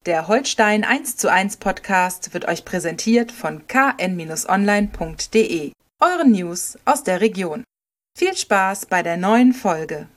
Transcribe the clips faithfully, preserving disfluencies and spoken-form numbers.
Der Holstein eins zu eins Podcast wird euch präsentiert von k n online punkt d e, euren News aus der Region. Viel Spaß bei der neuen Folge.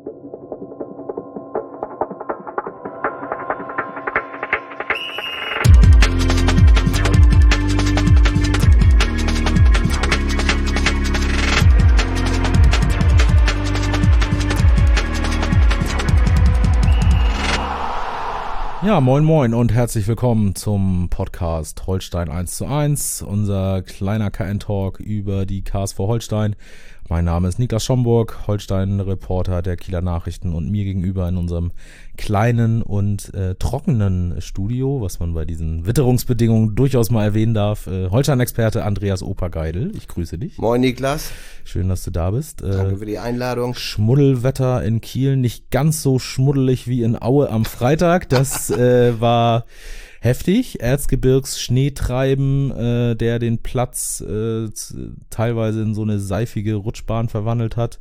Ja, moin moin und herzlich willkommen zum Podcast Holstein eins zu eins, unser kleiner K N-Talk über die K S V Holstein. Mein Name ist Niklas Schomburg, Holstein-Reporter der Kieler Nachrichten, und mir gegenüber in unserem kleinen und äh, trockenen Studio, was man bei diesen Witterungsbedingungen durchaus mal erwähnen darf, äh, Holstein-Experte Andreas Opergeidel. Ich grüße dich. Moin Niklas. Schön, dass du da bist. Äh, Danke für die Einladung. Schmuddelwetter in Kiel, nicht ganz so schmuddelig wie in Aue am Freitag. Das äh, war heftig. Erzgebirgs Schneetreiben, äh, der den Platz äh, z- teilweise in so eine seifige Rutschbahn verwandelt hat.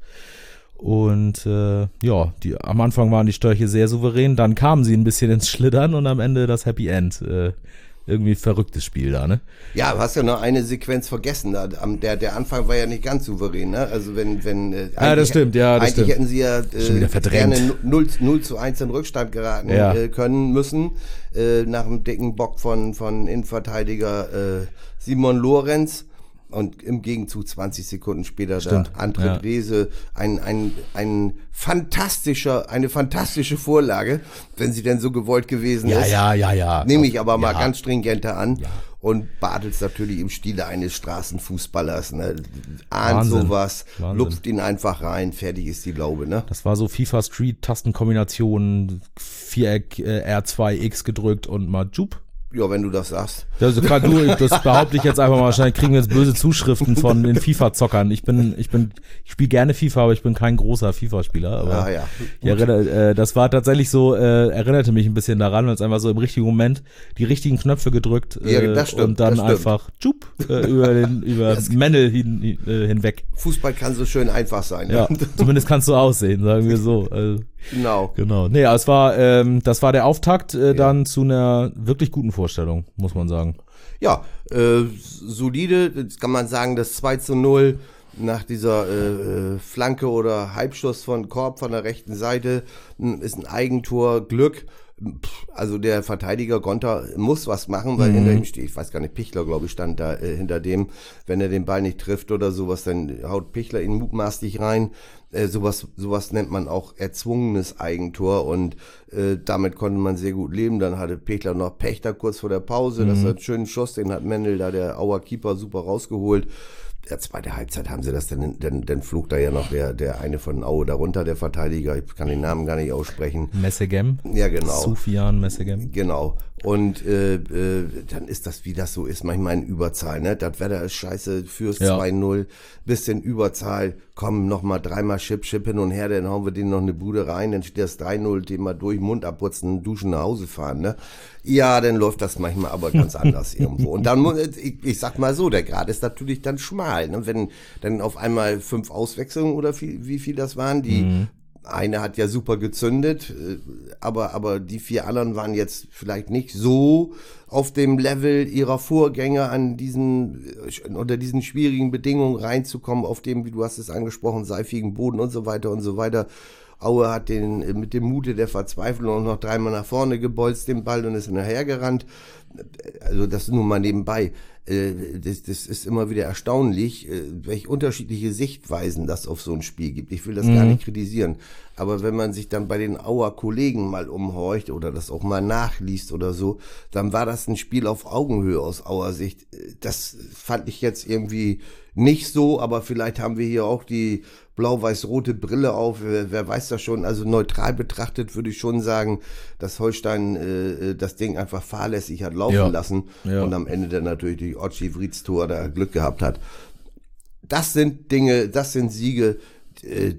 Und äh, ja, die, am Anfang waren die Störche sehr souverän, dann kamen sie ein bisschen ins Schlittern und am Ende das Happy End. Äh, irgendwie ein verrücktes Spiel da, ne? Ja, du hast ja noch eine Sequenz vergessen. Da, am- Der, der Anfang war ja nicht ganz souverän, ne? Also wenn, wenn äh, Ah, das eigentlich- stimmt, ja, das Eigentlich stimmt. hätten sie ja Schon wieder äh, verdrängt. gerne null zu eins in Rückstand geraten Ja. äh, können müssen. Äh, nach dem dicken Bock von, von Innenverteidiger äh, Simon Lorenz. Und im Gegenzug zwanzig Sekunden später Stimmt, der Antritt ja. Rehse, ein, ein, ein fantastischer, eine fantastische Vorlage, wenn sie denn so gewollt gewesen Ja, ist. ja, ja, ja. Nehme ich aber mal Ja. ganz stringenter an. Und Bartels natürlich im Stile eines Straßenfußballers. Ne? Ahnt Wahnsinn. sowas, Wahnsinn. lupft ihn einfach rein, fertig ist die Laube. Ne? Das war so FIFA Street Tastenkombination, Viereck äh, R zwei X gedrückt und mal Jup. Ja, wenn du das sagst. Also gerade du, das behaupte ich jetzt einfach mal, wahrscheinlich kriegen wir jetzt böse Zuschriften von den FIFA-Zockern. Ich bin, ich bin, ich spiele gerne FIFA, aber ich bin kein großer FIFA-Spieler. Aber Ah, ja. ich erinnere, äh, das war tatsächlich so, äh, erinnerte mich ein bisschen daran, weil es einfach so im richtigen Moment die richtigen Knöpfe gedrückt äh, Ja, das stimmt, und dann das stimmt. einfach tschup, äh, über den über Männel hin, äh, hinweg. Fußball kann so schön einfach sein. Ja, Ne? zumindest kannst du aussehen, sagen wir so. Also, Genau. genau. Nee, es war, ähm, das war der Auftakt äh, dann zu einer wirklich guten Vorstellung, muss man sagen. Ja, äh, solide, jetzt kann man sagen, das zwei zu null nach dieser äh, äh, Flanke oder Halbschuss von Korb von der rechten Seite m, ist ein Eigentor, Glück. Pff, Also der Verteidiger Gonter muss was machen, weil Mhm. hinter ihm steht, ich weiß gar nicht, Pichler, glaube ich, stand da äh, hinter dem. Wenn er den Ball nicht trifft oder sowas, dann haut Pichler ihn mutmaßlich rein. Äh, sowas, sowas nennt man auch erzwungenes Eigentor, und äh, damit konnte man sehr gut leben. Dann hatte Pichler noch Pech da kurz vor der Pause. Das war ein schöner Schuss, den hat Mendel da, der Auer Keeper, super rausgeholt. Der zweite Halbzeit haben sie das, dann, dann, dann flog da ja noch der, der eine von Aue darunter, der Verteidiger, ich kann den Namen gar nicht aussprechen. Messegem. Ja, genau. Sufian Messegem. Genau. Und äh, äh, dann ist das, wie das so ist, manchmal in Überzahl. Ne? Das Wetter ist scheiße, fürs Ja. zwei null, bisschen Überzahl, komm, nochmal dreimal Chip, Chip hin und her, dann hauen wir denen noch eine Bude rein, dann steht das drei null, den mal durch, Mund abputzen, duschen, nach Hause fahren. Ne? Ja, dann läuft das manchmal aber ganz anders irgendwo. Und dann, muss- ich, ich sag mal so, der Grad ist natürlich dann schmal. Ne? Wenn dann auf einmal fünf Auswechslungen oder viel, wie viel das waren, die eine hat ja super gezündet, äh, aber, aber die vier anderen waren jetzt vielleicht nicht so auf dem Level ihrer Vorgänger, an diesen, äh, unter diesen schwierigen Bedingungen reinzukommen, auf dem, wie du hast es angesprochen, seifigen Boden und so weiter und so weiter. Aue hat den äh, mit dem Mute der Verzweiflung noch dreimal nach vorne gebolzt, den Ball, und ist hinterhergerannt. Also das nur mal nebenbei. Äh, Das, das ist immer wieder erstaunlich, äh, welche unterschiedliche Sichtweisen das auf so ein Spiel gibt. Ich will das gar nicht kritisieren. Aber wenn man sich dann bei den Auer Kollegen mal umhorcht oder das auch mal nachliest oder so, dann war das ein Spiel auf Augenhöhe aus Auer Sicht. Äh, Das fand ich jetzt irgendwie nicht so, aber vielleicht haben wir hier auch die blau-weiß-rote Brille auf, wer, wer weiß das schon. Also neutral betrachtet würde ich schon sagen, dass Holstein äh, das Ding einfach fahrlässig hat laufen Ja. lassen Ja. und am Ende dann natürlich durch Otschi Vrids Tor da Glück gehabt hat. Das sind Dinge, das sind Siege, äh,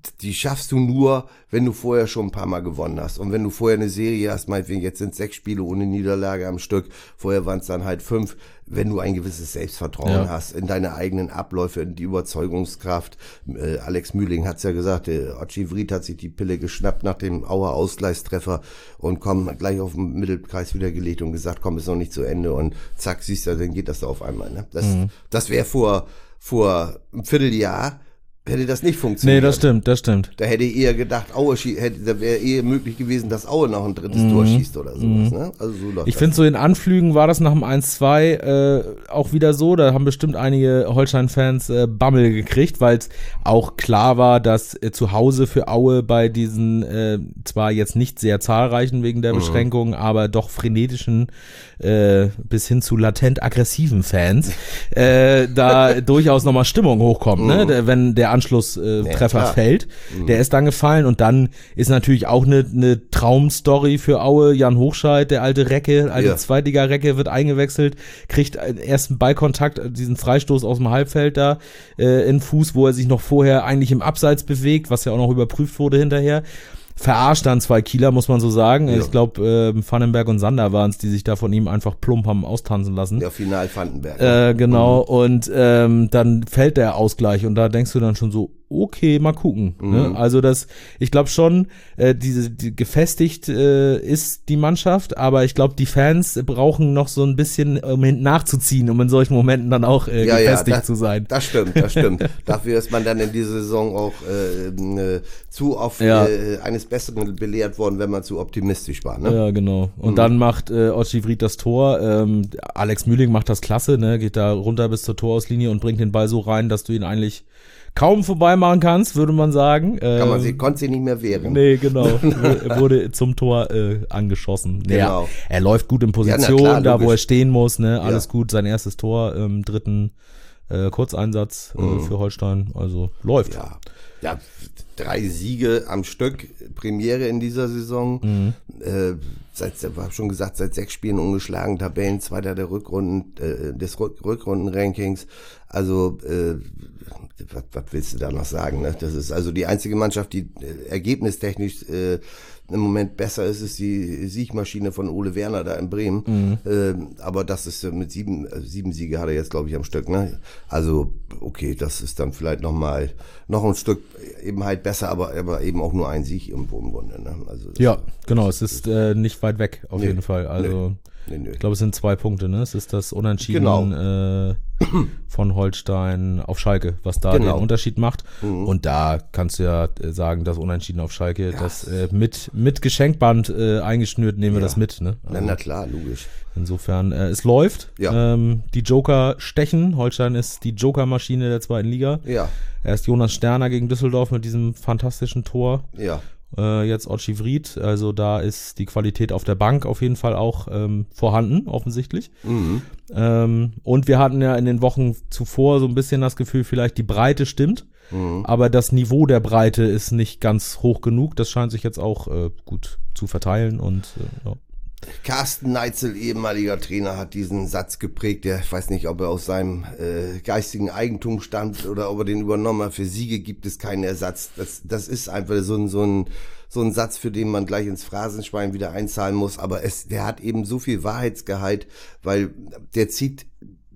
die schaffst du nur, wenn du vorher schon ein paar Mal gewonnen hast. Und wenn du vorher eine Serie hast, meinetwegen, jetzt sind sechs Spiele ohne Niederlage am Stück, vorher waren es dann halt fünf, wenn du ein gewisses Selbstvertrauen ja. hast in deine eigenen Abläufe, in die Überzeugungskraft. Äh, Alex Mühling hat's ja gesagt, äh, Otschivrit hat sich die Pille geschnappt nach dem Auer Ausgleichstreffer und komm, gleich auf den Mittelkreis wieder gelegt und gesagt, komm, ist noch nicht zu Ende und zack, siehst du, dann geht das da auf einmal. Ne? Das, mhm. das wäre vor, vor einem Vierteljahr, hätte das nicht funktioniert. Nee, das stimmt, das stimmt. Da hätte ich eher gedacht, Aue schie- hätte, da wäre eher möglich gewesen, dass Aue noch ein drittes mhm. Tor schießt oder sowas. Mhm. Ne? Also so läuft ich finde, so in Anflügen war das nach dem eins zwei äh, auch wieder so. Da haben bestimmt einige Holstein-Fans äh, Bammel gekriegt, weil es auch klar war, dass äh, zu Hause für Aue bei diesen äh, zwar jetzt nicht sehr zahlreichen wegen der mhm. Beschränkungen, aber doch frenetischen äh, bis hin zu latent aggressiven Fans äh, da durchaus nochmal Stimmung hochkommt, mhm. ne? Wenn der Anschlusstreffer äh, ja, fällt. Mhm. Der ist dann gefallen und dann ist natürlich auch eine, eine Traumstory für Aue. Jan Hochscheid, der alte Recke, alte ja. Zweitliga-Recke, wird eingewechselt, kriegt ersten Ballkontakt, diesen Freistoß aus dem Halbfeld da äh, in Fuß, wo er sich noch vorher eigentlich im Abseits bewegt, was ja auch noch überprüft wurde hinterher. Verarscht dann zwei Kieler, muss man so sagen. Ja. Ich glaube, äh, Vandenberg und Sander waren es, die sich da von ihm einfach plump haben austanzen lassen. Ja, final Vandenberg. Äh, genau, mhm. und ähm, dann fällt der Ausgleich und da denkst du dann schon so, okay, mal gucken. Mhm. Ne? Also das, ich glaube schon, äh, diese die gefestigt äh, ist die Mannschaft, aber ich glaube, die Fans brauchen noch so ein bisschen, um hinten nachzuziehen, um in solchen Momenten dann auch äh, ja, gefestigt ja, das, zu sein. Das stimmt, das stimmt. Dafür ist man dann in dieser Saison auch äh, äh, zu oft ja. äh, eines Besseren belehrt worden, wenn man zu optimistisch war. Ne? Ja, genau. Und mhm. dann macht äh, Otschivrit das Tor. Ähm, Alex Mühling macht das klasse, ne? Geht da runter bis zur Torauslinie und bringt den Ball so rein, dass du ihn eigentlich kaum vorbeimachen kannst, würde man sagen. Kann man sie, konnte sie nicht mehr wehren. Nee, genau. Er wurde zum Tor äh, angeschossen. Genau. Ja, er läuft gut in Position, ja, klar, da wo er stehen muss, ne? Alles ja. gut. Sein erstes Tor im dritten äh, Kurzeinsatz äh, mhm. für Holstein. Also läuft. Ja. ja, drei Siege am Stück, Premiere in dieser Saison. Mhm. Äh, seit, ich habe schon gesagt, seit sechs Spielen ungeschlagen, Tabellenzweiter der Rückrunden, äh, des Rückrunden-Rankings. Also, äh, was, was willst du da noch sagen? Ne? Das ist also die einzige Mannschaft, die äh, ergebnistechnisch äh, im Moment besser ist, ist die Siegmaschine von Ole Werner da in Bremen. Mhm. Äh, aber das ist mit sieben, äh, sieben Siege hat er jetzt, glaube ich, am Stück. Ne? Also, okay, das ist dann vielleicht noch mal noch ein Stück eben halt besser, aber, aber eben auch nur ein Sieg irgendwo im Grunde. Ne? Also das, ja, genau, es ist äh, nicht weit weg, auf nee, jeden Fall. Also nee. Nee, nee. Ich glaube, es sind zwei Punkte, ne? Es ist das Unentschieden genau. äh, von Holstein auf Schalke, was da genau. den Unterschied macht. Mhm. Und da kannst du ja sagen, das Unentschieden auf Schalke, ja. das äh, mit, mit Geschenkband äh, eingeschnürt, nehmen wir ja. das mit, ne? Also, na, na klar, logisch. Insofern, äh, es läuft. Ja. Ähm, die Joker stechen. Holstein ist die Joker-Maschine der zweiten Liga. Ja. Erst Jonas Sterner gegen Düsseldorf mit diesem fantastischen Tor. Ja. Äh, jetzt Otschivrit, also da ist die Qualität auf der Bank auf jeden Fall auch ähm, vorhanden, offensichtlich. Mhm. Ähm, und wir hatten ja in den Wochen zuvor so ein bisschen das Gefühl, vielleicht die Breite stimmt, mhm. aber das Niveau der Breite ist nicht ganz hoch genug. Das scheint sich jetzt auch äh, gut zu verteilen und äh, ja. Carsten Neitzel, ehemaliger Trainer, hat diesen Satz geprägt, der, ich weiß nicht, ob er aus seinem äh, geistigen Eigentum stammt oder ob er den übernommen hat. Für Siege gibt es keinen Ersatz. Das, das ist einfach so ein, so ein, so ein Satz, für den man gleich ins Phrasenschwein wieder einzahlen muss. Aber es, der hat eben so viel Wahrheitsgehalt, weil der zieht,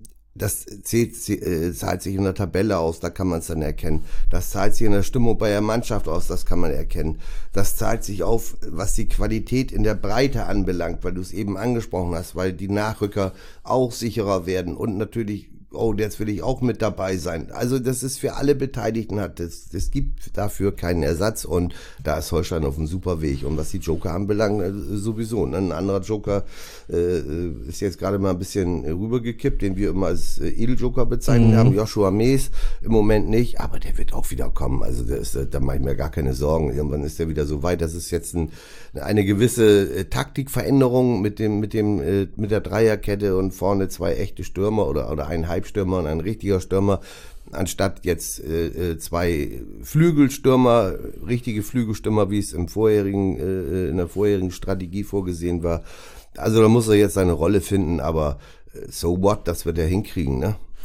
das zählt, zahlt sich in der Tabelle aus, da kann man es dann erkennen. Das zahlt sich in der Stimmung bei der Mannschaft aus, das kann man erkennen. Das zahlt sich auf, was die Qualität in der Breite anbelangt, weil du es eben angesprochen hast, weil die Nachrücker auch sicherer werden und natürlich, oh, jetzt will ich auch mit dabei sein. Also das ist für alle Beteiligten, hat es es gibt dafür keinen Ersatz und da ist Holstein auf einem super Weg. Und was die Joker anbelangt, sowieso. Ne? Ein anderer Joker äh, ist jetzt gerade mal ein bisschen rübergekippt, den wir immer als Edeljoker bezeichnet mhm. haben, Joshua Mees, im Moment nicht, aber der wird auch wieder kommen. Also der ist, da mache ich mir gar keine Sorgen. Irgendwann ist der wieder so weit. Das ist jetzt ein, eine gewisse äh, Taktikveränderung mit dem, mit dem, äh, mit der Dreierkette und vorne zwei echte Stürmer oder, oder ein Halbstürmer und ein richtiger Stürmer, anstatt jetzt äh, zwei Flügelstürmer, richtige Flügelstürmer, wie es im vorherigen, äh, in der vorherigen Strategie vorgesehen war. Also da muss er jetzt seine Rolle finden, aber so what, das wird er hinkriegen, ne?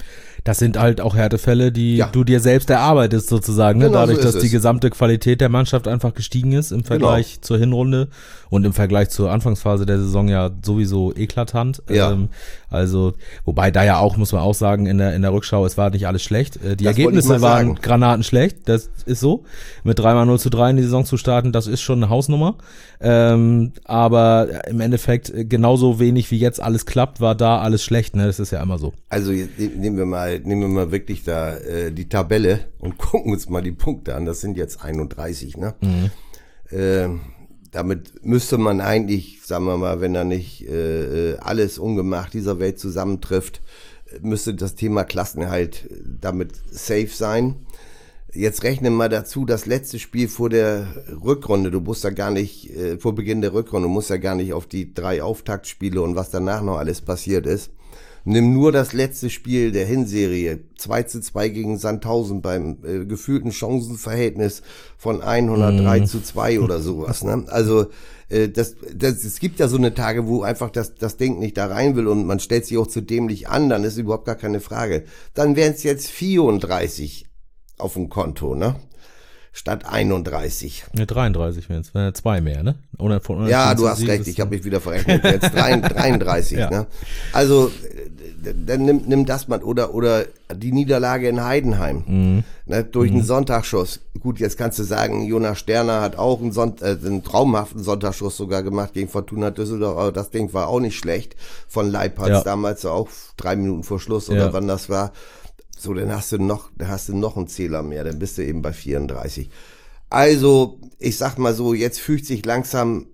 Das sind halt auch Härtefälle, die Ja. du dir selbst erarbeitest sozusagen, ne? Genau, Dadurch, so ist dass die es. gesamte Qualität der Mannschaft einfach gestiegen ist im Vergleich Genau. zur Hinrunde und im Vergleich zur Anfangsphase der Saison ja sowieso eklatant. Ja. Ähm, also, wobei da ja auch, muss man auch sagen, in der, in der Rückschau, es war nicht alles schlecht. Äh, Die Das wollte ich Ergebnisse mal waren sagen. granatenschlecht, das ist so. Mit dreimal null zu drei in die Saison zu starten, das ist schon eine Hausnummer. Ähm, aber im Endeffekt äh, genauso wenig wie jetzt alles klappt, war da alles schlecht, ne? Das ist ja immer so. Also jetzt ne- nehmen wir mal, nehmen wir mal wirklich da äh, die Tabelle und gucken uns mal die Punkte an. Das sind jetzt einunddreißig, ne? Mhm. Ähm, damit müsste man eigentlich, sagen wir mal, wenn da nicht äh, alles ungemacht dieser Welt zusammentrifft, müsste das Thema Klassenerhalt damit safe sein. Jetzt rechne mal dazu, das letzte Spiel vor der Rückrunde, du musst ja gar nicht, äh, vor Beginn der Rückrunde, du musst ja gar nicht auf die drei Auftaktspiele und was danach noch alles passiert ist. Nimm nur das letzte Spiel der Hinserie, zwei zu zwei gegen Sandhausen beim äh, gefühlten Chancenverhältnis von hundertdrei Mm. zu zwei oder sowas. Ne? Also äh, das, das, es gibt ja so eine Tage, wo einfach das, das Ding nicht da rein will und man stellt sich auch zu dämlich an, dann ist überhaupt gar keine Frage. Dann wären es jetzt vierunddreißig auf dem Konto, ne? Statt einunddreißig. Ne, dreiunddreißig wären es, wären ja zwei mehr, ne? Oder von, Ja, du hast recht, ich habe mich wieder verrechnet. Jetzt dreiunddreißig, Ja. ne? Also, äh, dann nimm, nimm das mal. Oder, oder die Niederlage in Heidenheim. Mhm. Ne, durch einen Sonntagsschuss. Gut, jetzt kannst du sagen, Jonas Sterner hat auch einen, Sonnt äh, einen traumhaften Sonntagsschuss sogar gemacht gegen Fortuna Düsseldorf. Aber das Ding war auch nicht schlecht. Von Leipertz Ja. damals auch drei Minuten vor Schluss oder Ja. wann das war. So, dann hast du noch, dann hast du noch einen Zähler mehr, dann bist du eben bei vierunddreißig. Also, ich sag mal so, jetzt fügt sich langsam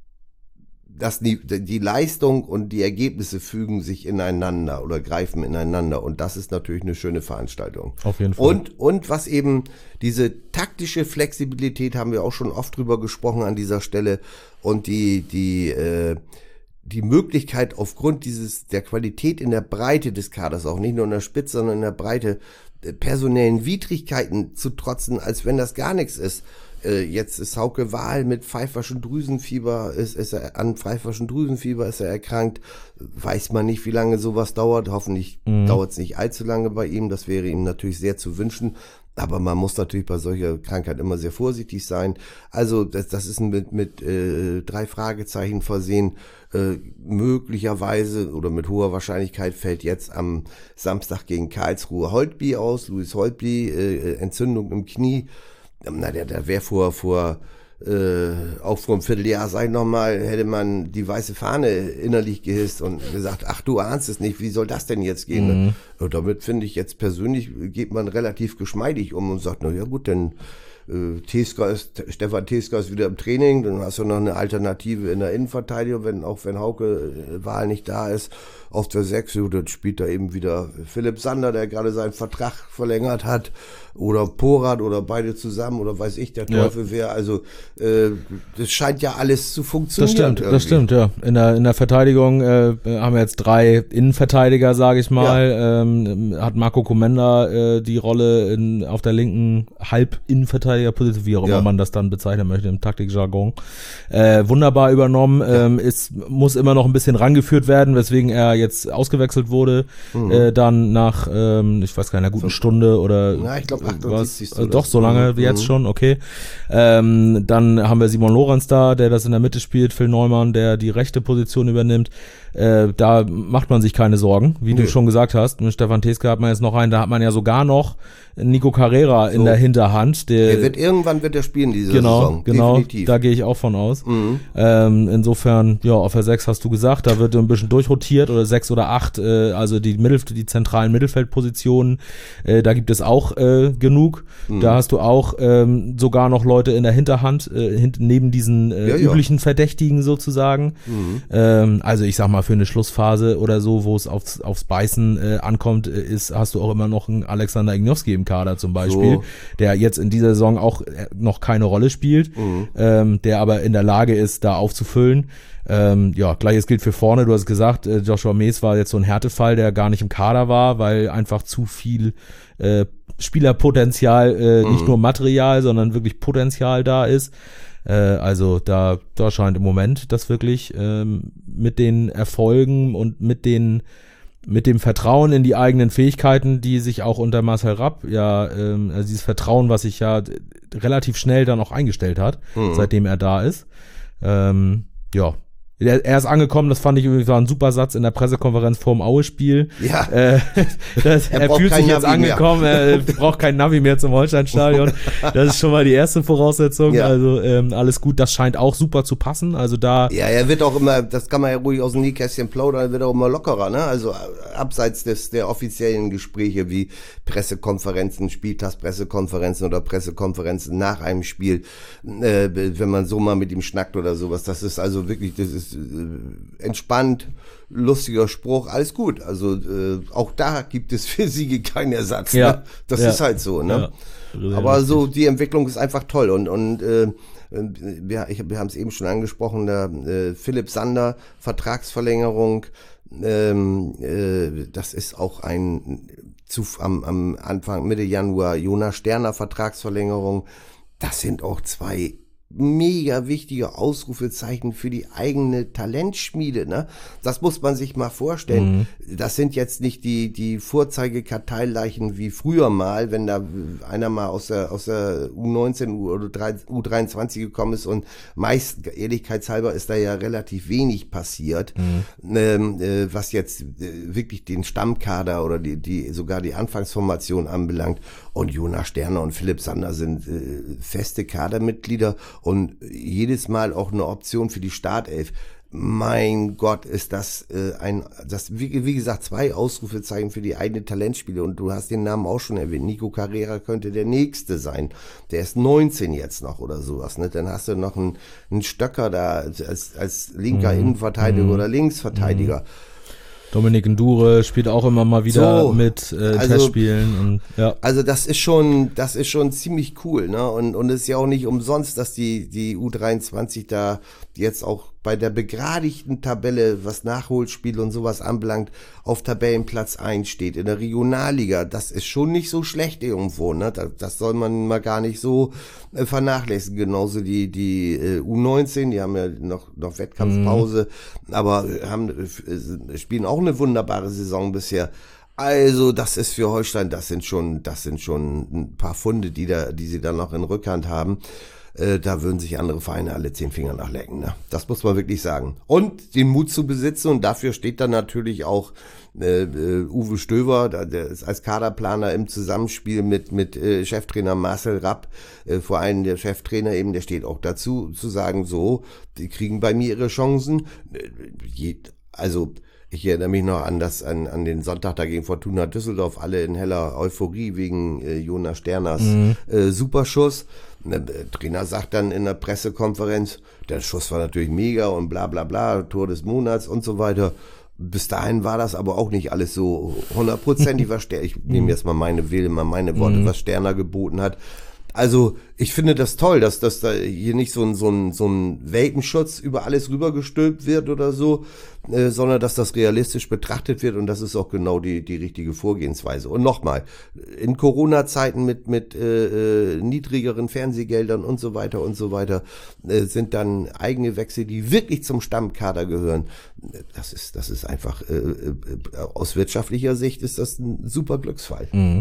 das, die, die Leistung und die Ergebnisse fügen sich ineinander oder greifen ineinander und das ist natürlich eine schöne Veranstaltung. Auf jeden Fall. Und, und was eben diese taktische Flexibilität, haben wir auch schon oft drüber gesprochen an dieser Stelle und die, die, äh, die Möglichkeit aufgrund dieses, der Qualität in der Breite des Kaders, auch nicht nur in der Spitze, sondern in der Breite, äh, personellen Widrigkeiten zu trotzen, als wenn das gar nichts ist. Äh, jetzt ist Hauke Wahl mit pfeiferschen Drüsenfieber, ist, ist er an pfeiferschen Drüsenfieber ist er erkrankt. Weiß man nicht, wie lange sowas dauert. Hoffentlich Mhm. dauert es nicht allzu lange bei ihm. Das wäre ihm natürlich sehr zu wünschen. Aber man muss natürlich bei solcher Krankheit immer sehr vorsichtig sein. Also das, das ist mit, mit äh, drei Fragezeichen versehen. Äh, möglicherweise oder mit hoher Wahrscheinlichkeit fällt jetzt am Samstag gegen Karlsruhe Holtby aus. Louis Holtby, äh, Entzündung im Knie. Na, der, der wäre vor, vor äh, auch vor einem Vierteljahr, sag ich nochmal, hätte man die weiße Fahne innerlich gehisst und gesagt, ach, du ahnst es nicht, wie soll das denn jetzt gehen? Mhm. Und damit finde ich jetzt persönlich, geht man relativ geschmeidig um und sagt, na ja gut, dann äh, Teska ist, Stefan Teska ist wieder im Training, dann hast du noch eine Alternative in der Innenverteidigung, wenn, auch wenn Hauke äh, Wahl nicht da ist. Auf der sechs, so, dann spielt da eben wieder Philipp Sander, der gerade seinen Vertrag verlängert hat, oder Porat oder beide zusammen oder weiß ich, der Teufel Ja. wer. Also äh, das scheint ja alles zu Das funktionieren. stimmt, irgendwie. das stimmt, ja. In der, in der Verteidigung äh, haben wir jetzt drei Innenverteidiger, sage ich mal. Ähm, hat Marco Komenda äh, die Rolle in, auf der linken Halb-Innenverteidigerposition, wie auch immer Ja. man das dann bezeichnen möchte im Taktikjargon. Äh, wunderbar übernommen. Ähm, ist, muss immer noch ein bisschen rangeführt werden, weswegen er jetzt ausgewechselt wurde. Mhm. Äh, dann nach, ähm, ich weiß gar nicht, einer guten Stunde oder Na, ich glaube was. achtundsiebzig. Äh, doch, so lange Mhm. wie jetzt schon, okay. Ähm, dann haben wir Simon Lorenz da, der das in der Mitte spielt, Phil Neumann, der die rechte Position übernimmt. Äh, da macht man sich keine Sorgen, wie Nee. du schon gesagt hast. Mit Stefan Teska hat man jetzt noch einen, da hat man ja sogar noch Nico Carrera in So. der Hinterhand. Der, Der wird irgendwann wird er spielen diese genau, Saison. genau, Definitiv. da gehe ich auch von aus. Mhm. Ähm, insofern, ja, auf der sechs hast du gesagt, da wird ein bisschen durchrotiert oder sechs oder acht, äh, also die Mittel, die zentralen Mittelfeldpositionen, äh, da gibt es auch äh, genug. Mhm. Da hast du auch ähm, sogar noch Leute in der Hinterhand, äh, hint, neben diesen äh, Ja, ja. üblichen Verdächtigen sozusagen. Mhm. Ähm, also ich sag mal, für eine Schlussphase oder so, wo es aufs, aufs Beißen äh, ankommt, äh, ist, hast du auch immer noch einen Alexander Ignowski im Kader zum Beispiel, So. der jetzt in dieser Saison auch äh, noch keine Rolle spielt, Mhm. ähm, der aber in der Lage ist, da aufzufüllen. Ähm, ja, gleiches gilt für vorne. Du hast gesagt, äh, Joshua Mees war jetzt so ein Härtefall, der gar nicht im Kader war, weil einfach zu viel äh, Spielerpotenzial, äh, Mhm. nicht nur Material, sondern wirklich Potenzial da ist. Äh, also da, da scheint im Moment das wirklich ähm, mit den Erfolgen und mit den mit dem Vertrauen in die eigenen Fähigkeiten, die sich auch unter Marcel Rapp, ja, ähm, also dieses Vertrauen, was sich ja relativ schnell dann auch eingestellt hat, mhm. seitdem er da ist. Ähm, ja. Er, er ist angekommen, das fand ich übrigens war ein super Satz in der Pressekonferenz vor dem Aue-Spiel. Ja. Äh, das, er, er fühlt sich jetzt Navi angekommen, mehr. Er braucht kein Navi mehr zum Holstein-Stadion. Das ist schon mal die erste Voraussetzung. Ja. Also ähm, alles gut, das scheint auch super zu passen. Also da. Ja, er wird auch immer, das kann man ja ruhig aus dem Nähkästchen plaudern, er wird auch immer lockerer, ne? Also abseits des der offiziellen Gespräche wie Pressekonferenzen, Spieltagspressekonferenzen oder Pressekonferenzen nach einem Spiel, äh, wenn man so mal mit ihm schnackt oder sowas. Das ist also wirklich, das ist entspannt, lustiger Spruch, alles gut. Also äh, auch da gibt es für Siege keinen Ersatz. Ja, ne? Das ja. ist halt so. Ne? Ja, aber richtig. So die Entwicklung ist einfach toll und und äh, wir, ich, wir haben es eben schon angesprochen, der äh, Philipp Sander Vertragsverlängerung. Ähm, äh, das ist auch ein zu, am, am Anfang Mitte Januar Jonas Sterner Vertragsverlängerung. Das sind auch zwei mega wichtige Ausrufezeichen für die eigene Talentschmiede, ne? Das muss man sich mal vorstellen. Mhm. Das sind jetzt nicht die, die Vorzeigekarteileichen wie früher mal, wenn da einer mal aus der, aus der U neunzehn oder U dreiundzwanzig gekommen ist und meist, ehrlichkeitshalber, ist da ja relativ wenig passiert, mhm. ähm, äh, was jetzt äh, wirklich den Stammkader oder die, die, sogar die Anfangsformation anbelangt. Und Jonas Sterner und Philipp Sander sind äh, feste Kadermitglieder und jedes Mal auch eine Option für die Startelf. Mein Gott, ist das äh, ein, das wie, wie gesagt, zwei Ausrufezeichen für die eigene Talentspiele. Und du hast den Namen auch schon erwähnt. Nico Carrera könnte der Nächste sein. Der ist neunzehn jetzt noch oder sowas. Ne? Dann hast du noch einen, einen Stöcker da als, als linker mhm. Innenverteidiger mhm. oder Linksverteidiger. Mhm. Dominik Ndure spielt auch immer mal wieder so, mit äh, also, Testspielen und ja. Also das ist schon, das ist schon ziemlich cool, ne? Und und es ist ja auch nicht umsonst, dass die die U dreiundzwanzig da jetzt auch bei der begradigten Tabelle, was Nachholspiel und sowas anbelangt, auf Tabellenplatz eins steht in der Regionalliga. Das ist schon nicht so schlecht irgendwo, ne? Das, das soll man mal gar nicht so äh, vernachlässigen. Genauso die die äh, U neunzehn, die haben ja noch noch Wettkampfpause, mhm. aber haben äh, spielen auch eine wunderbare Saison bisher. Also das ist für Holstein, das sind schon, das sind schon ein paar Funde, die da, die sie dann noch in Rückhand haben. Äh, da würden sich andere Vereine alle zehn Finger nachlecken. Ne? Das muss man wirklich sagen. Und den Mut zu besitzen, und dafür steht dann natürlich auch äh, äh, Uwe Stöver, der ist als Kaderplaner im Zusammenspiel mit mit äh, Cheftrainer Marcel Rapp, äh, vor allem der Cheftrainer eben, der steht auch dazu, zu sagen, so, die kriegen bei mir ihre Chancen. Äh, je, also ich erinnere mich noch an das, an, an den Sonntag da gegen Fortuna Düsseldorf, alle in heller Euphorie wegen äh, Jonas Sterners mhm. äh, Superschuss. Der Trainer sagt dann in der Pressekonferenz, der Schuss war natürlich mega und bla bla bla, Tor des Monats und so weiter. Bis dahin war das aber auch nicht alles so hundertprozentig, was Sterner, ich nehme jetzt mal meine, wähle mal meine Worte, mhm. was Sterner geboten hat. Also ich finde das toll, dass, dass da hier nicht so ein, so ein, so ein Welpenschutz über alles rübergestülpt wird oder so, äh, sondern dass das realistisch betrachtet wird, und das ist auch genau die, die richtige Vorgehensweise. Und nochmal, in Corona-Zeiten mit, mit äh, äh, niedrigeren Fernsehgeldern und so weiter und so weiter äh, sind dann eigene Wechsel, die wirklich zum Stammkader gehören. Das ist, das ist einfach, äh, äh, aus wirtschaftlicher Sicht ist das ein super Glücksfall. Mhm.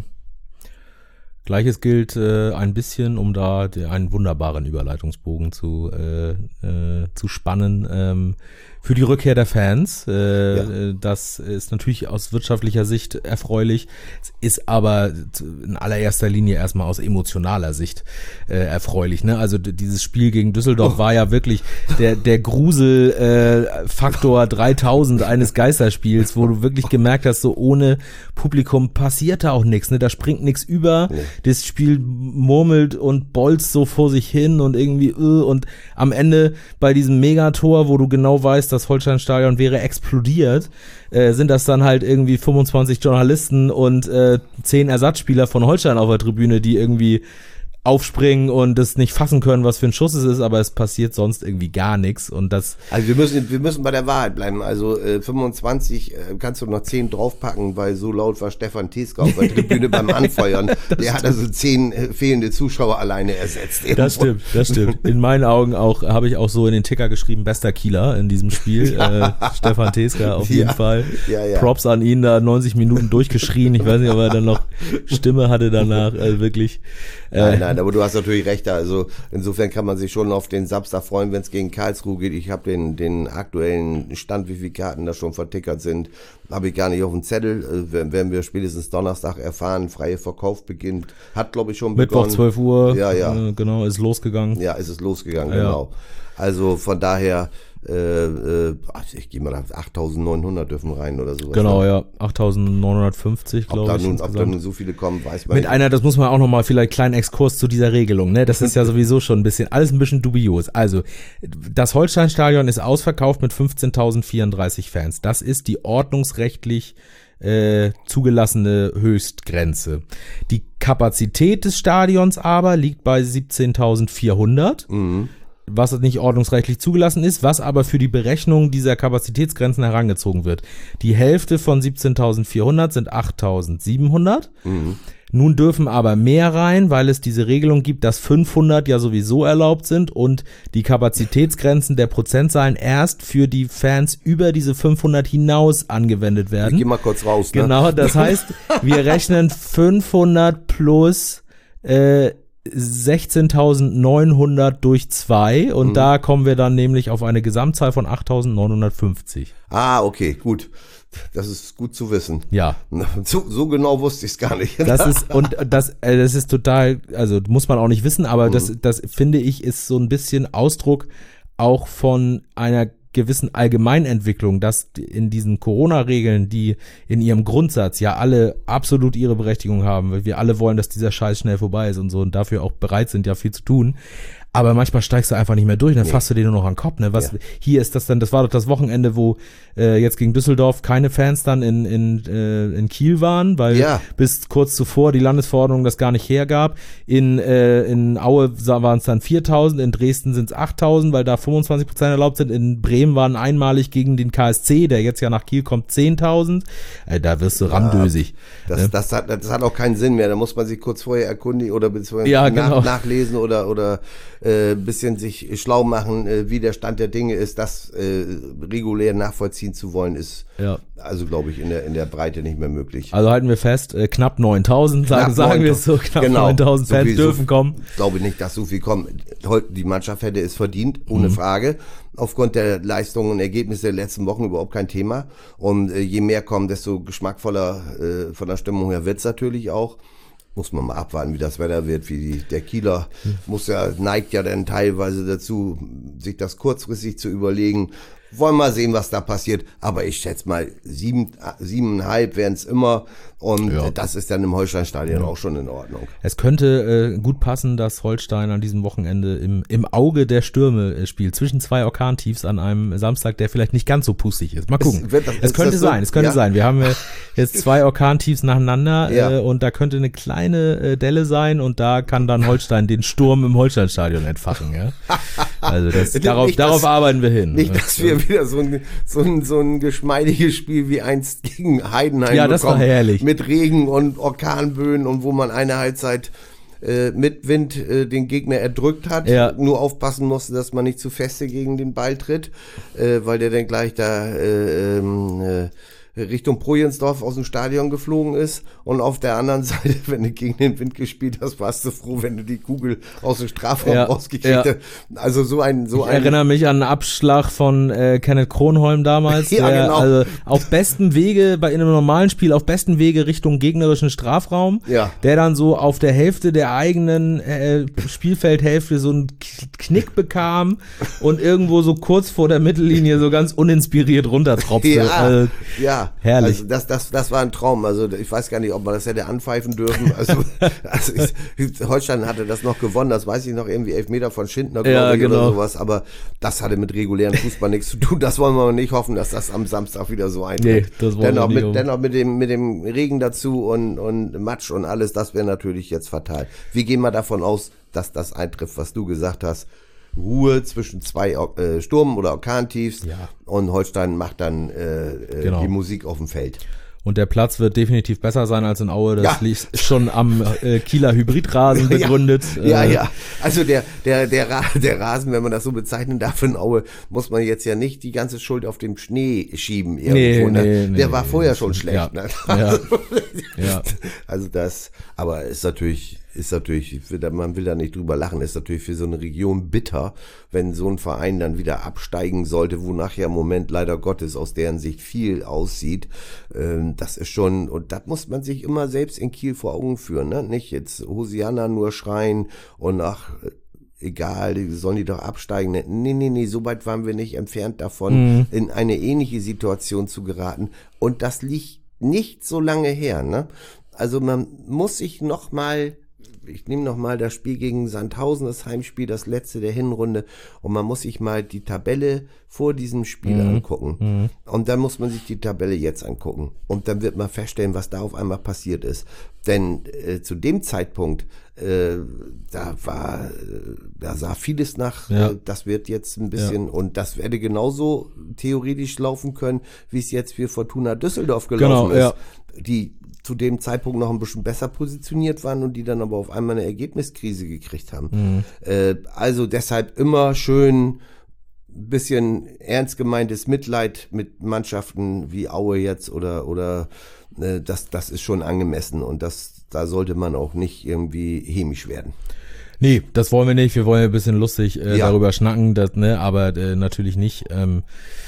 Gleiches gilt äh, ein bisschen, um da die, einen wunderbaren Überleitungsbogen zu äh, äh, zu spannen, ähm, für die Rückkehr der Fans. Äh, ja. Das ist natürlich aus wirtschaftlicher Sicht erfreulich, ist aber in allererster Linie erstmal aus emotionaler Sicht äh, erfreulich. Ne? Also dieses Spiel gegen Düsseldorf oh. war ja wirklich der der Grusel-Faktor äh, dreitausend eines Geisterspiels, wo du wirklich gemerkt hast, so ohne Publikum passiert da auch nichts. Ne? Da springt nichts über. Nee. Das Spiel murmelt und bolzt so vor sich hin und irgendwie uh, und am Ende bei diesem Megator, wo du genau weißt, das Holstein-Stadion wäre explodiert, äh, sind das dann halt irgendwie fünfundzwanzig Journalisten und äh, zehn Ersatzspieler von Holstein auf der Tribüne, die irgendwie aufspringen und das nicht fassen können, was für ein Schuss es ist, aber es passiert sonst irgendwie gar nichts und das... Also wir müssen, wir müssen bei der Wahrheit bleiben, also äh, fünfundzwanzig äh, kannst du noch zehn draufpacken, weil so laut war Stefan Teska auf der Tribüne beim Anfeuern, der stimmt. hat also zehn äh, fehlende Zuschauer alleine ersetzt. Irgendwo. Das stimmt, das stimmt. In meinen Augen auch, habe ich auch so in den Ticker geschrieben, bester Kieler in diesem Spiel, ja. äh, Stefan Teska auf jeden ja. Fall. Ja, ja. Props an ihn, da neunzig Minuten durchgeschrien, ich weiß nicht, ob er dann noch Stimme hatte danach, also wirklich. Äh, nein, nein, aber du hast natürlich recht, also insofern kann man sich schon auf den Samstag freuen, wenn es gegen Karlsruhe geht. Ich habe den, den aktuellen Stand, wie viele Karten da schon vertickert sind, habe ich gar nicht auf dem Zettel, äh, werden wir spätestens Donnerstag erfahren, freie Verkauf beginnt, hat glaube ich schon begonnen. Mittwoch zwölf Uhr, ja, ja. Äh, genau, ist losgegangen. Ja, ist es losgegangen, ja. genau. Also von daher, äh, äh, ich gehe mal, achttausendneunhundert dürfen rein oder sowas. Genau, ja, achttausendneunhundertfünfzig, glaube ich. Nun, ob da nun so viele kommen, weiß man Mit nicht. einer, das muss man auch nochmal, vielleicht kleinen Exkurs zu dieser Regelung, ne? Das ist ja sowieso schon ein bisschen, alles ein bisschen dubios. Also, das Holstein-Stadion ist ausverkauft mit fünfzehntausendvierunddreißig Fans. Das ist die ordnungsrechtlich äh, zugelassene Höchstgrenze. Die Kapazität des Stadions aber liegt bei siebzehntausendvierhundert. Mhm. Was nicht ordnungsrechtlich zugelassen ist, was aber für die Berechnung dieser Kapazitätsgrenzen herangezogen wird. Die Hälfte von siebzehntausendvierhundert sind achttausendsiebenhundert. Mhm. Nun dürfen aber mehr rein, weil es diese Regelung gibt, dass fünfhundert ja sowieso erlaubt sind und die Kapazitätsgrenzen der Prozentzahlen erst für die Fans über diese fünfhundert hinaus angewendet werden. Ich geh mal kurz raus. Ne? Genau, das heißt, wir rechnen fünfhundert plus äh, sechzehntausendneunhundert durch zwei und mhm. da kommen wir dann nämlich auf eine Gesamtzahl von achttausendneunhundertfünfzig. Ah, okay, gut. Das ist gut zu wissen. Ja. So, so genau wusste ich es gar nicht. Das ist, und das, äh, das ist total, also muss man auch nicht wissen, aber mhm. das, das finde ich ist so ein bisschen Ausdruck auch von einer gewissen Allgemeinentwicklung, dass in diesen Corona-Regeln, die in ihrem Grundsatz ja alle absolut ihre Berechtigung haben, weil wir alle wollen, dass dieser Scheiß schnell vorbei ist und so und dafür auch bereit sind, ja viel zu tun. Aber manchmal steigst du einfach nicht mehr durch, dann nee. fasst du dir nur noch an den Kopf. Ne? Was ja. Hier ist das dann, das war doch das Wochenende, wo äh, jetzt gegen Düsseldorf keine Fans dann in, in, äh, in Kiel waren, weil ja. bis kurz zuvor die Landesverordnung das gar nicht hergab. In, äh, in Aue waren es dann viertausend, in Dresden sind es achttausend, weil da fünfundzwanzig Prozent erlaubt sind. In Bremen waren einmalig gegen den K S C, der jetzt ja nach Kiel kommt, zehntausend. Äh, da wirst du ja, randösig. Das, ne? das, hat, das hat auch keinen Sinn mehr. Da muss man sich kurz vorher erkundigen oder beziehungsweise ja, nach, genau. nachlesen oder, oder äh, bisschen sich schlau machen, äh, wie der Stand der Dinge ist. Das äh, regulär nachvollziehen zu wollen, ist ja. also, glaube ich, in der, in der Breite nicht mehr möglich. Also halten wir fest, äh, knapp neuntausend, sagen, knapp sagen wir es so, knapp genau. neuntausend Fans so dürfen so, kommen. Ich glaube nicht, dass so viel kommen. Die Mannschaft hätte es verdient, ohne mhm. Frage. Aufgrund der Leistungen und Ergebnisse der letzten Wochen überhaupt kein Thema. Und äh, je mehr kommen, desto geschmackvoller äh, von der Stimmung her wird's natürlich auch. Muss man mal abwarten, wie das Wetter wird, wie die, der Kieler hm. muss ja, neigt ja dann teilweise dazu, sich das kurzfristig zu überlegen. Wollen mal sehen, was da passiert. Aber ich schätze mal, sieben, siebeneinhalb werden es immer. Und ja. das ist dann im Holstein-Stadion ja. auch schon in Ordnung. Es könnte äh, gut passen, dass Holstein an diesem Wochenende im, im Auge der Stürme äh, spielt, zwischen zwei Orkantiefs an einem Samstag, der vielleicht nicht ganz so pustig ist. Mal gucken. Es, das, es könnte sein, so? es könnte ja. sein. Wir haben äh, jetzt zwei Orkantiefs nacheinander ja. äh, und da könnte eine kleine äh, Delle sein und da kann dann Holstein den Sturm im Holstein-Stadion entfachen. Ja? Also das, darauf, nicht, darauf dass, arbeiten wir hin. Nicht, dass wir wieder so ein, so ein, so ein geschmeidiges Spiel wie einst gegen Heidenheim ja, das bekommen. War herrlich. Mit Regen und Orkanböen und wo man eine Halbzeit äh, mit Wind äh, den Gegner erdrückt hat. Ja. Nur aufpassen musste, dass man nicht zu feste gegen den Ball tritt, äh, weil der dann gleich da äh, äh, Richtung Projensdorf aus dem Stadion geflogen ist. Und auf der anderen Seite, wenn du gegen den Wind gespielt hast, warst du froh, wenn du die Kugel aus dem Strafraum ja, rausgekriegt ja. hast. Also so ein... So ich ein erinnere mich an einen Abschlag von äh, Kenneth Kronholm damals. ja, der, genau. Also auf bestem Wege, bei in einem normalen Spiel, auf bestem Wege Richtung gegnerischen Strafraum, ja. der dann so auf der Hälfte der eigenen äh, Spielfeldhälfte so einen Knick bekam und irgendwo so kurz vor der Mittellinie so ganz uninspiriert runtertropfte. Ja, also, ja. Ja, herrlich. Also das, das, das war ein Traum. Also ich weiß gar nicht, ob man das hätte anpfeifen dürfen. Also, also ich, Holstein hatte das noch gewonnen, das weiß ich noch, irgendwie elf Meter von Schindler, glaube ja, ich, genau. oder sowas. Aber das hatte mit regulären Fußball nichts zu tun. Das wollen wir nicht hoffen, dass das am Samstag wieder so eintritt. Nee, das wollen dennoch wir nicht. mit, dennoch mit dem, mit dem Regen dazu und, und Matsch und alles, das wäre natürlich jetzt fatal. Wir gehen mal davon aus, dass das eintrifft, was du gesagt hast. Ruhe zwischen zwei äh, Sturm- oder Orkantiefs Ja. und Holstein macht dann äh, äh, Genau. die Musik auf dem Feld. Und der Platz wird definitiv besser sein als in Aue. Das Ja. liegt schon am äh, Kieler Hybridrasen begründet. Ja, Äh, ja. Also der, der, der, Ra der Rasen, wenn man das so bezeichnen darf in Aue, muss man jetzt ja nicht die ganze Schuld auf den Schnee schieben irgendwo. Nee, ne? nee, nee, der war nee, vorher das schon stimmt. schlecht. Ja. Ne? Ja. Ja. Also das, aber ist natürlich, ist natürlich, man will da nicht drüber lachen, ist natürlich für so eine Region bitter, wenn so ein Verein dann wieder absteigen sollte, wonach ja im Moment leider Gottes aus deren Sicht viel aussieht. Das ist schon, und das muss man sich immer selbst in Kiel vor Augen führen, ne? Nicht jetzt Hosianna nur schreien und ach, egal, sollen die doch absteigen. Nee, nee, nee, so weit waren wir nicht entfernt davon, mhm. in eine ähnliche Situation zu geraten. Und das liegt nicht so lange her, ne? Also man muss sich noch mal, ich nehme noch mal das Spiel gegen Sandhausen, das Heimspiel, das letzte der Hinrunde, und man muss sich mal die Tabelle vor diesem Spiel mhm. angucken. Mhm. Und dann muss man sich die Tabelle jetzt angucken. Und dann wird man feststellen, was da auf einmal passiert ist. Denn äh, zu dem Zeitpunkt, äh, da war, äh, da sah vieles nach, ja. äh, das wird jetzt ein bisschen, ja. und das werde genauso theoretisch laufen können, wie es jetzt für Fortuna Düsseldorf gelaufen genau, ist. Ja. Die zu dem Zeitpunkt noch ein bisschen besser positioniert waren und die dann aber auf einmal eine Ergebniskrise gekriegt haben. Mhm. Äh, also deshalb immer schön ein bisschen ernst gemeintes Mitleid mit Mannschaften wie Aue jetzt oder, oder äh, das, das ist schon angemessen und das, da sollte man auch nicht irgendwie hämisch werden. Nee, das wollen wir nicht. Wir wollen ein bisschen lustig äh, ja. darüber schnacken, das, ne, aber äh, natürlich nicht. Ähm,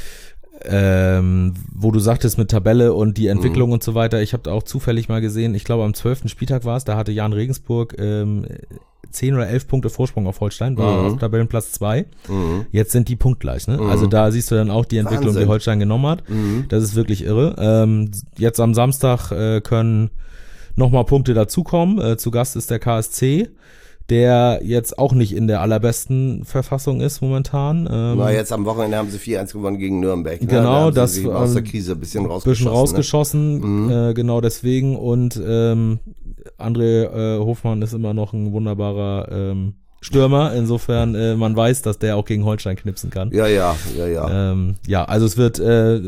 Ähm, wo du sagtest mit Tabelle und die Entwicklung mhm. und so weiter, ich habe da auch zufällig mal gesehen, ich glaube am zwölften Spieltag war es, da hatte Jan Regensburg ähm, zehn oder elf Punkte Vorsprung auf Holstein, war mhm. auf Tabellenplatz zwei. Mhm. Jetzt sind die punktgleich, ne? Mhm. Also da siehst du dann auch die Entwicklung, Wahnsinn. Die Holstein genommen hat. Mhm. Das ist wirklich irre. Ähm, jetzt am Samstag äh, können nochmal Punkte dazukommen. Äh, zu Gast ist der K S C, der jetzt auch nicht in der allerbesten Verfassung ist momentan. Ähm, Na, jetzt am Wochenende haben sie vier eins gewonnen gegen Nürnberg. Ne? Genau, da das sie aus der Krise ein bisschen rausgeschossen. Bisschen rausgeschossen, ne? mhm. äh, genau deswegen. Und ähm, André äh, Hofmann ist immer noch ein wunderbarer ähm, Stürmer. Insofern, äh, man weiß, dass der auch gegen Holstein knipsen kann. Ja, ja, ja, ja. Ähm, ja, also es wird äh,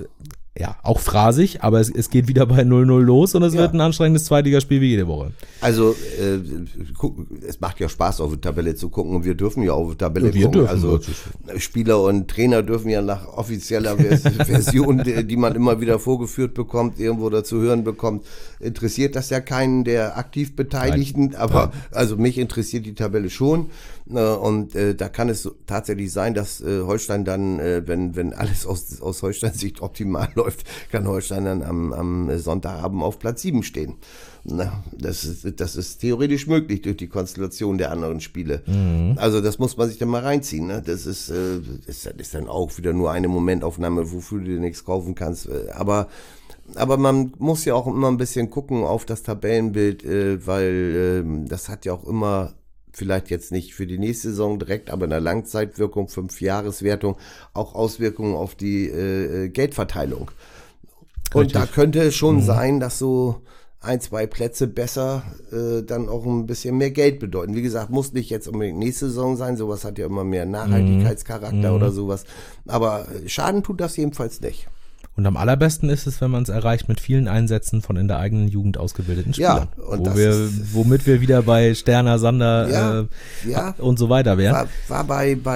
ja auch phrasig, aber es, es geht wieder bei null null los und es ja. wird ein anstrengendes Zweitligaspiel wie jede Woche. Also äh, guck, es macht ja Spaß, auf die Tabelle zu gucken und wir dürfen ja auf die Tabelle ja, wir gucken. Dürfen also Spieler und Trainer dürfen ja nach offizieller Version, die, die man immer wieder vorgeführt bekommt, irgendwo dazu hören bekommt, interessiert das ja keinen der aktiv Beteiligten, Nein. aber also mich interessiert die Tabelle schon. Und äh, da kann es tatsächlich sein, dass äh, Holstein dann, äh, wenn wenn alles aus aus Holsteins Sicht optimal läuft, kann Holstein dann am, am Sonntagabend auf Platz sieben stehen. Na, das ist das ist theoretisch möglich durch die Konstellation der anderen Spiele. Mhm. Also das muss man sich dann mal reinziehen. Ne? Das ist, äh, ist ist dann auch wieder nur eine Momentaufnahme, wofür du dir nichts kaufen kannst. Aber Aber man muss ja auch immer ein bisschen gucken auf das Tabellenbild, äh, weil äh, das hat ja auch immer vielleicht jetzt nicht für die nächste Saison direkt, aber in der Langzeitwirkung, Fünfjahreswertung, auch Auswirkungen auf die äh, Geldverteilung. Und Richtig. Da könnte es schon mhm. sein, dass so ein, zwei Plätze besser äh, dann auch ein bisschen mehr Geld bedeuten. Wie gesagt, muss nicht jetzt unbedingt nächste Saison sein, sowas hat ja immer mehr Nachhaltigkeitscharakter mhm. oder sowas. Aber Schaden tut das jedenfalls nicht. Und am allerbesten ist es, wenn man es erreicht mit vielen Einsätzen von in der eigenen Jugend ausgebildeten Spielern. Ja, und wo das wir, ist, womit wir wieder bei Sterner, Sander ja, äh, ja, und so weiter wären. War, war bei, bei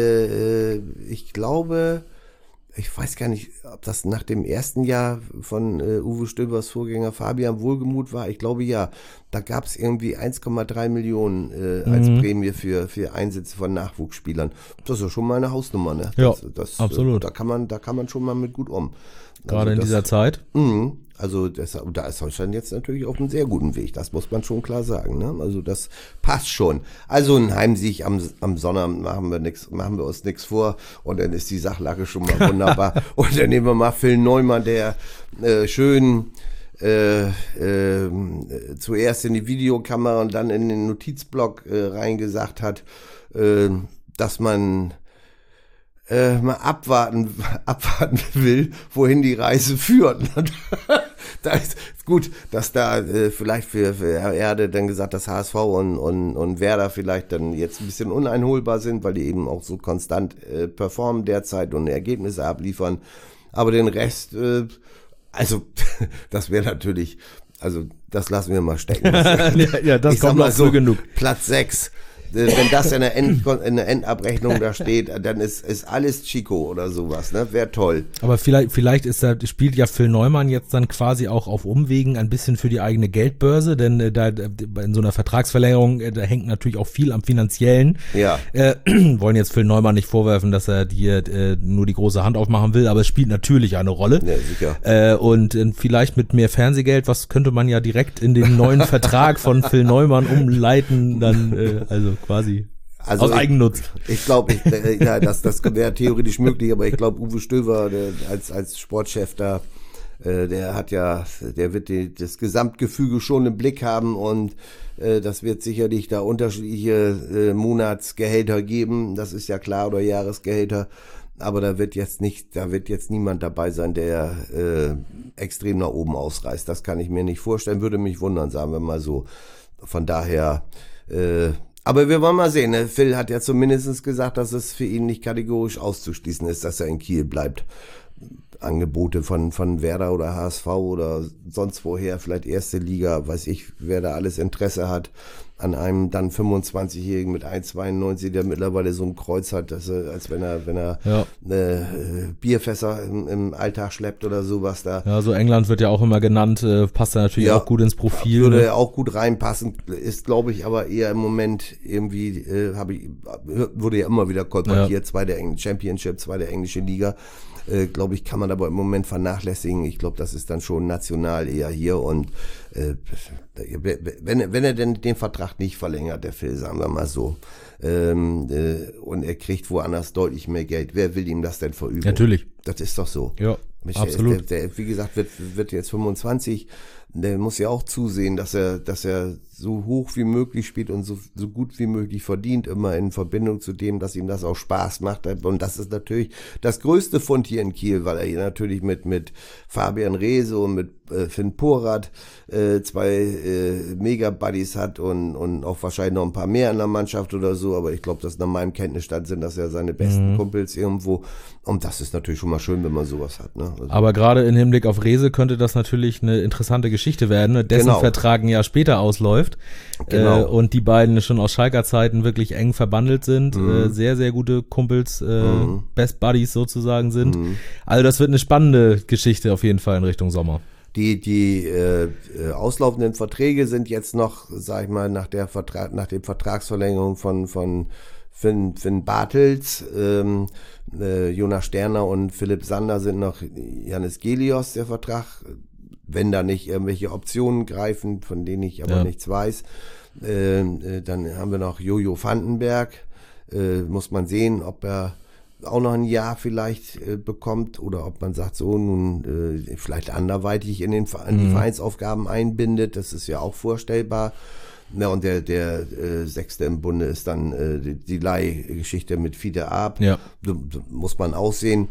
äh, ich glaube, ich weiß gar nicht, ob das nach dem ersten Jahr von äh, Uwe Stöbers Vorgänger Fabian Wohlgemuth war. Ich glaube ja. Da gab es irgendwie eins Komma drei Millionen äh, als mhm. Prämie für, für Einsätze von Nachwuchsspielern. Das ist ja schon mal eine Hausnummer, ne? Ja, das, das, absolut. Äh, da kann man, da kann man schon mal mit gut um. Gerade also in das, dieser Zeit. Mh, also das, da ist Holstein jetzt natürlich auf einem sehr guten Weg. Das muss man schon klar sagen. Ne? Also das passt schon. Also ein Heimsieg am, am Sonnabend machen wir nix, machen wir uns nichts vor und dann ist die Sachlage schon mal wunderbar. Und dann nehmen wir mal Phil Neumann, der äh, schön äh, äh, zuerst in die Videokamera und dann in den Notizblock äh, reingesagt hat, äh, dass man äh, mal abwarten, abwarten will, wohin die Reise führt. Da ist gut, dass da äh, vielleicht für, für Erde dann gesagt, dass H S V und, und, und Werder vielleicht dann jetzt ein bisschen uneinholbar sind, weil die eben auch so konstant äh, performen derzeit und Ergebnisse abliefern. Aber den Rest, äh, also das wäre natürlich, also das lassen wir mal stecken. Das, ja, ja, das ich kommt noch so genug. Platz sechs. Wenn das in der, End, in der Endabrechnung da steht, dann ist, ist alles Chico oder sowas, ne? Wäre toll. Aber vielleicht, vielleicht ist da, spielt ja Phil Neumann jetzt dann quasi auch auf Umwegen ein bisschen für die eigene Geldbörse, denn äh, da in so einer Vertragsverlängerung, äh, da hängt natürlich auch viel am Finanziellen. Ja. Äh, wollen jetzt Phil Neumann nicht vorwerfen, dass er hier äh, nur die große Hand aufmachen will, aber es spielt natürlich eine Rolle. Ja, sicher. Äh, und äh, vielleicht mit mehr Fernsehgeld, was könnte man ja direkt in den neuen Vertrag von Phil Neumann umleiten, dann, äh, also quasi also aus ich, Eigennutz. Ich glaube, ich, äh, ja, das, das wäre theoretisch möglich, aber ich glaube, Uwe Stöver, der, als, als Sportchef da, äh, der hat ja, der wird die, das Gesamtgefüge schon im Blick haben und äh, das wird sicherlich da unterschiedliche äh, Monatsgehälter geben, das ist ja klar, oder Jahresgehälter. Aber da wird jetzt nicht, da wird jetzt niemand dabei sein, der äh, extrem nach oben ausreißt. Das kann ich mir nicht vorstellen, würde mich wundern, sagen wir mal so. Von daher, äh, aber wir wollen mal sehen. Ne? Phil hat ja zumindest gesagt, dass es für ihn nicht kategorisch auszuschließen ist, dass er in Kiel bleibt. Angebote von, von Werder oder H S V oder sonst woher, vielleicht erste Liga, weiß ich, wer da alles Interesse hat, an einem dann fünfundzwanzigjährigen mit eins Komma zweiundneunzig, der mittlerweile so ein Kreuz hat, dass er, als wenn er, wenn er ja. äh, Bierfässer im, im Alltag schleppt oder sowas da. Ja, so England wird ja auch immer genannt, äh, passt da natürlich ja, auch gut ins Profil. Würde ne? ja auch gut reinpassen, ist glaube ich aber eher im Moment irgendwie, äh, habe ich, wurde ja immer wieder kolportiert, ja. zweite Eng- Championship, zweite englische Liga. Äh, glaube ich, kann man aber im Moment vernachlässigen. Ich glaube, das ist dann schon national eher hier und äh, wenn, wenn er denn den Vertrag nicht verlängert, der Phil, sagen wir mal so, ähm, äh, und er kriegt woanders deutlich mehr Geld, wer will ihm das denn verüben? Natürlich. Das ist doch so. Ja, Mich, absolut. Der, der, wie gesagt, wird, wird jetzt fünfundzwanzig, der muss ja auch zusehen, dass er, dass er so hoch wie möglich spielt und so, so gut wie möglich verdient, immer in Verbindung zu dem, dass ihm das auch Spaß macht. Und das ist natürlich das größte Fund hier in Kiel, weil er hier natürlich mit, mit Fabian Reese und mit äh, Finn Porat äh, zwei äh, Mega-Buddies hat und, und auch wahrscheinlich noch ein paar mehr in der Mannschaft oder so. Aber ich glaube, dass nach meinem Kenntnisstand sind das ja seine besten mhm. Kumpels irgendwo. Und das ist natürlich schon mal schön, wenn man sowas hat. Ne? Also aber gerade im Hinblick auf Reese könnte das natürlich eine interessante Geschichte werden, dessen genau. Vertrag ein Jahr später ausläuft. Genau. Äh, und die beiden schon aus Schalker Zeiten wirklich eng verbandelt sind, Mhm. äh, sehr, sehr gute Kumpels, äh, Mhm. Best Buddies sozusagen sind. Mhm. Also das wird eine spannende Geschichte auf jeden Fall in Richtung Sommer. Die, die äh, äh, auslaufenden Verträge sind jetzt noch, sag ich mal, nach der Vertrag, nach dem Vertragsverlängerung von, von Finn, Finn Bartels, ähm, äh, Jonas Sterner und Philipp Sander sind noch Janis Gelios, der Vertrag, wenn da nicht irgendwelche Optionen greifen, von denen ich aber ja. nichts weiß. Äh, äh, dann haben wir noch Jojo Vandenberg, äh, muss man sehen, ob er auch noch ein Jahr vielleicht äh, bekommt oder ob man sagt, so nun äh, vielleicht anderweitig in, den, in die Mhm. Vereinsaufgaben einbindet, das ist ja auch vorstellbar. Ja, und der, der äh, Sechste im Bunde ist dann äh, die, die Leihgeschichte mit Fiete Arp. Ja. So, so muss man aussehen.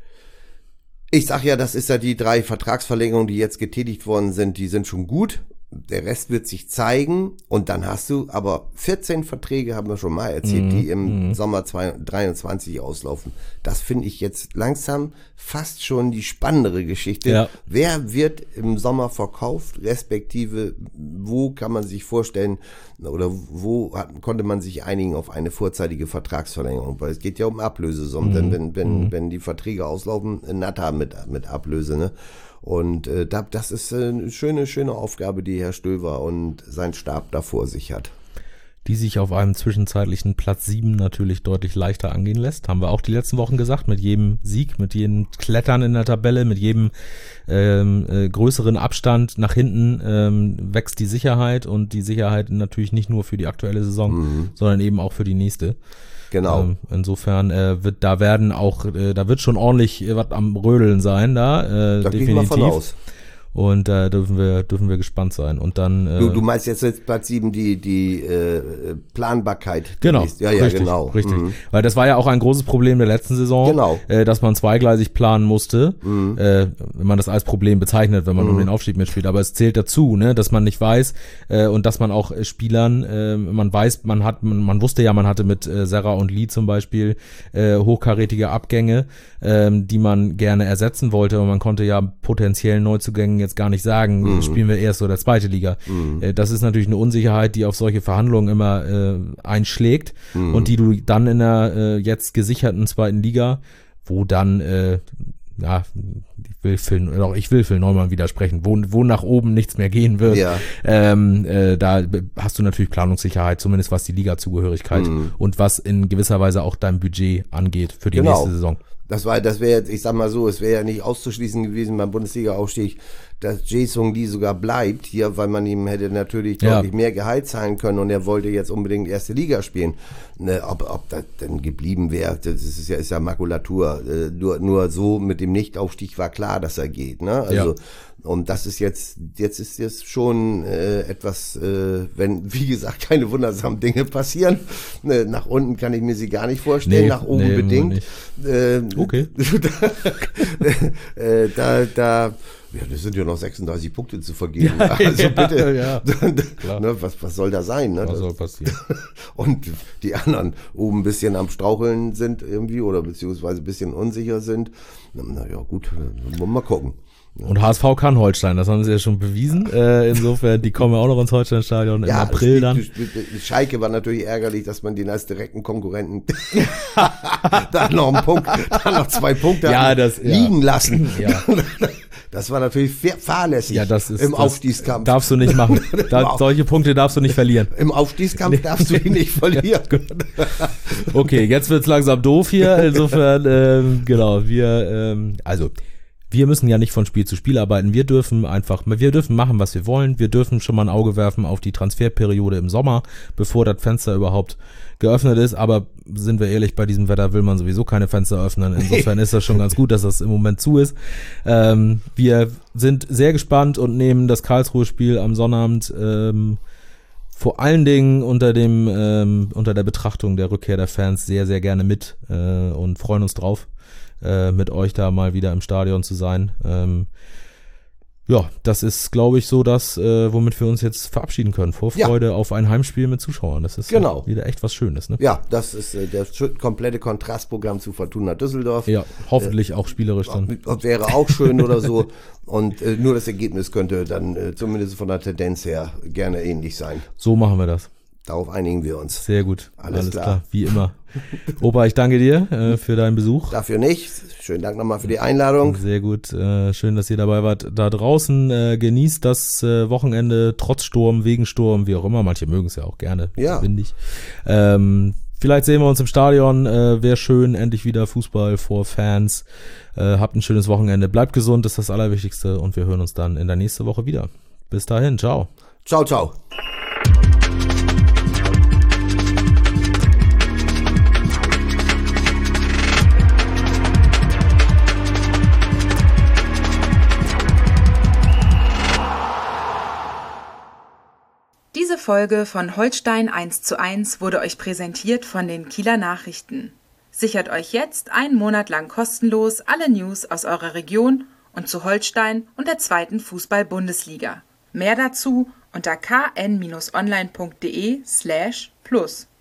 Ich sag ja, das ist ja die drei Vertragsverlängerungen, die jetzt getätigt worden sind, die sind schon gut. Der Rest wird sich zeigen und dann hast du aber vierzehn Verträge, haben wir schon mal erzählt, Mhm. die im Mhm. Sommer zweitausenddreiundzwanzig auslaufen. Das finde ich jetzt langsam fast schon die spannendere Geschichte. Ja. Wer wird im Sommer verkauft, respektive wo kann man sich vorstellen oder wo hat, konnte man sich einigen auf eine vorzeitige Vertragsverlängerung? Weil es geht ja um Ablösesummen, Mhm. denn wenn, wenn, Mhm. wenn die Verträge auslaufen, natter mit, mit Ablöse, ne? Und äh, da, das ist äh, eine schöne, schöne Aufgabe, die Herr Stöver und sein Stab da vor sich hat. Die sich auf einem zwischenzeitlichen Platz sieben natürlich deutlich leichter angehen lässt. Haben wir auch die letzten Wochen gesagt. Mit jedem Sieg, mit jedem Klettern in der Tabelle, mit jedem ähm, äh, größeren Abstand nach hinten ähm, wächst die Sicherheit. Und die Sicherheit natürlich nicht nur für die aktuelle Saison, Mhm. sondern eben auch für die nächste. Genau. Ähm, insofern äh, wird da werden auch, äh, da wird schon ordentlich äh, was am Rödeln sein da, äh, Da gehe ich definitiv. mal von aus. Und da äh, dürfen wir dürfen wir gespannt sein. Und dann äh, Du, du meinst jetzt jetzt Platz sieben die die äh, Planbarkeit. Genau, demnächst. Ja, ja, richtig, genau. richtig. Mhm. Weil das war ja auch ein großes Problem der letzten Saison, Genau. äh, dass man zweigleisig planen musste, Mhm. äh, wenn man das als Problem bezeichnet, wenn man um den Aufstieg mitspielt. Aber es zählt dazu, ne, dass man nicht weiß äh, und dass man auch äh, Spielern, äh, man weiß, man hat, man, man wusste ja, man hatte mit äh, Serra und Lee zum Beispiel äh, hochkarätige Abgänge, äh, die man gerne ersetzen wollte. Und man konnte ja potenziellen Neuzugängen jetzt gar nicht sagen, mhm. spielen wir erste oder zweite Liga. Mhm. Äh, das ist natürlich eine Unsicherheit, die auf solche Verhandlungen immer äh, einschlägt mhm. und die du dann in der äh, jetzt gesicherten zweiten Liga, wo dann äh, ja, ich will Phil, doch, ich will Phil Neumann widersprechen, wo, wo nach oben nichts mehr gehen wird, ja. ähm, äh, da hast du natürlich Planungssicherheit, zumindest was die Liga-Zugehörigkeit mhm. und was in gewisser Weise auch dein Budget angeht für die genau. nächste Saison. Das war, das wäre jetzt, ich sag mal so, es wäre ja nicht auszuschließen gewesen beim Bundesliga-Aufstieg, dass Jae-Sung Lee sogar bleibt hier, weil man ihm hätte natürlich ja. deutlich mehr Gehalt zahlen können und er wollte jetzt unbedingt erste Liga spielen. Ne, ob, ob das denn geblieben wäre, das ist ja, ist ja Makulatur. Äh, nur, nur so mit dem Nichtaufstieg war klar, dass er geht. Ne? Also ja. Und das ist jetzt, jetzt ist jetzt schon äh, etwas, äh, wenn, wie gesagt, keine wundersamen Dinge passieren. Ne, nach unten kann ich mir sie gar nicht vorstellen, nee, nach oben nee, bedingt. Äh, okay. da, äh, da, da, ja, das sind ja noch sechsunddreißig Punkte zu vergeben. Ja, also ja, bitte, ja, ne, was, was soll da sein? Ne? Was soll passieren? Und die anderen oben ein bisschen am Straucheln sind irgendwie oder beziehungsweise ein bisschen unsicher sind. Na ja, gut, wollen wir mal gucken. Und H S V kann Holstein, das haben sie ja schon bewiesen. Äh, insofern, die kommen ja auch noch ins Holstein-Stadion ja, im April dann. Schalke war natürlich ärgerlich, dass man den als direkten Konkurrenten da noch einen Punkt, da noch zwei Punkte ja, das, liegen ja. lassen. Ja. Das war natürlich fahrlässig ja, das ist, im das Aufstiegskampf. Darfst du nicht machen. Da, solche Punkte darfst du nicht verlieren. Im Aufstiegskampf darfst du ihn nicht verlieren. Okay, jetzt wird's langsam doof hier. Insofern, ähm, genau, wir, ähm, also wir müssen ja nicht von Spiel zu Spiel arbeiten. Wir dürfen einfach, wir dürfen machen, was wir wollen. Wir dürfen schon mal ein Auge werfen auf die Transferperiode im Sommer, bevor das Fenster überhaupt geöffnet ist. Aber sind wir ehrlich, bei diesem Wetter will man sowieso keine Fenster öffnen. Insofern ist das schon ganz gut, dass das im Moment zu ist. Ähm, wir sind sehr gespannt und nehmen das Karlsruhe-Spiel am Sonnabend ähm, vor allen Dingen unter dem ähm, unter der Betrachtung der Rückkehr der Fans sehr, sehr gerne mit äh, und freuen uns drauf, mit euch da mal wieder im Stadion zu sein. Ähm, ja, das ist, glaube ich, so das, äh, womit wir uns jetzt verabschieden können. Vorfreude ja. auf ein Heimspiel mit Zuschauern. Das ist genau. wieder echt was Schönes. Ne? Ja, das ist äh, das komplette Kontrastprogramm zu Fortuna Düsseldorf. Ja, hoffentlich äh, auch spielerisch dann. Wäre auch schön oder so. Und äh, nur das Ergebnis könnte dann äh, zumindest von der Tendenz her gerne ähnlich sein. So machen wir das. Darauf einigen wir uns. Sehr gut. Alles, Alles klar. klar. Wie immer. Opa, ich danke dir äh, für deinen Besuch. Dafür nicht. Schönen Dank nochmal für die Einladung. Sehr gut. Äh, schön, dass ihr dabei wart. Da draußen äh, genießt das äh, Wochenende trotz Sturm, wegen Sturm, wie auch immer. Manche mögen es ja auch gerne. Ja. Windig. Ähm, vielleicht sehen wir uns im Stadion. Äh, Wäre schön. Endlich wieder Fußball vor Fans. Äh, habt ein schönes Wochenende. Bleibt gesund, das ist das Allerwichtigste. Und wir hören uns dann in der nächsten Woche wieder. Bis dahin. Ciao. Ciao, ciao. Diese Folge von Holstein eins zu eins wurde euch präsentiert von den Kieler Nachrichten. Sichert euch jetzt einen Monat lang kostenlos alle News aus eurer Region und zu Holstein und der zweiten Fußball-Bundesliga. Mehr dazu unter k n Bindestrich online punkt de slash plus.